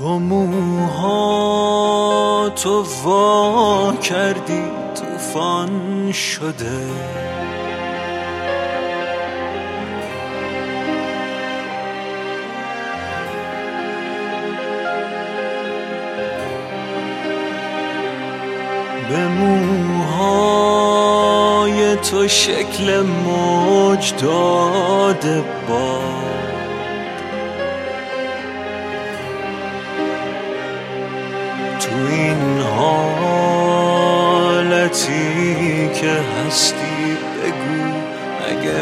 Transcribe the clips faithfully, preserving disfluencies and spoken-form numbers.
تو موها تو وا کردی طوفان شده، به موهای تو شکل موج داده باد، تو این حالتی که هستی بگو اگه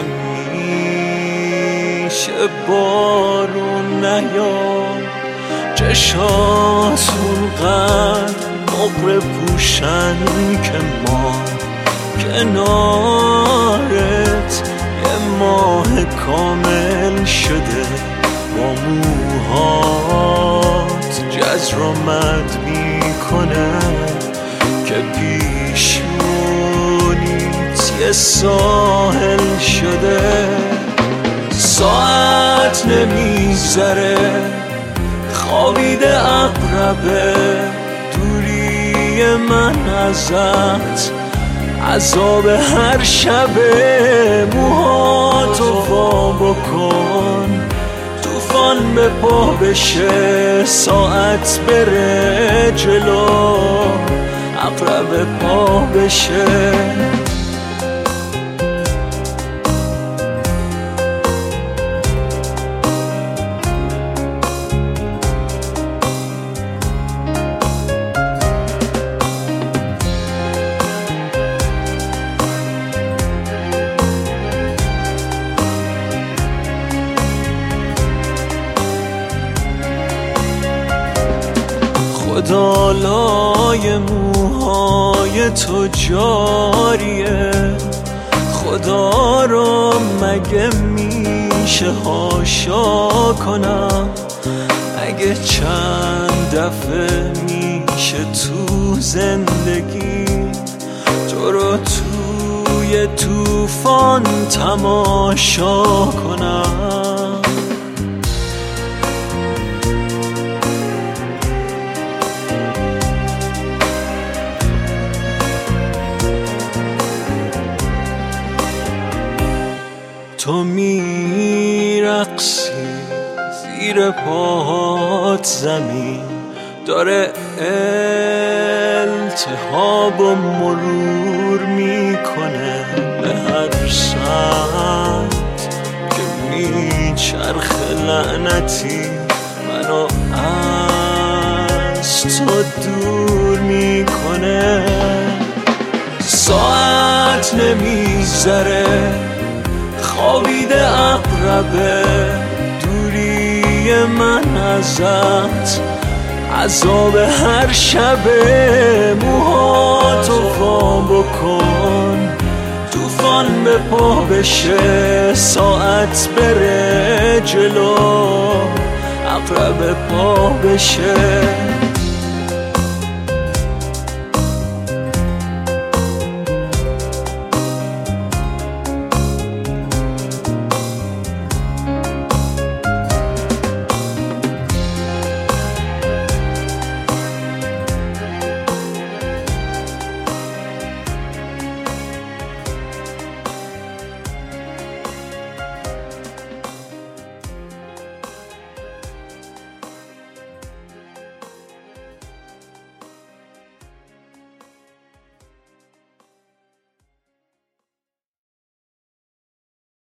میشه بارون نیاد، چشات اونقدر نقره پوشن که ما کنارت یه ماه کامل شده، با موهات جزر و مد میکنه که پیشونیت یه ساحل شده. ساعت نمیذاره خوابیده عقربه، دوری من ازت عذاب هر شبه. موهاتو وا بکن طوفان به پا بشه، ساعت بره جلو عقرب پا بشه. خدالای موهای تو جاریه، خدا رو مگه میشه حاشا کنم، اگه چند دفعه میشه تو زندگی تو رو توی طوفان تماشا کنم. تو میرقصی زیر پاهات، زمین داره التهاب و مرور میکنه به هر سمت که میچرخ لعنتی منو از تو دور میکنه. ساعت نمیذاره خوابیده عقربه، دوری من ازت عذاب هر شبه. موهاتو وا بکن طوفان به پا بشه، ساعت بره جلو عقرب پا بشه.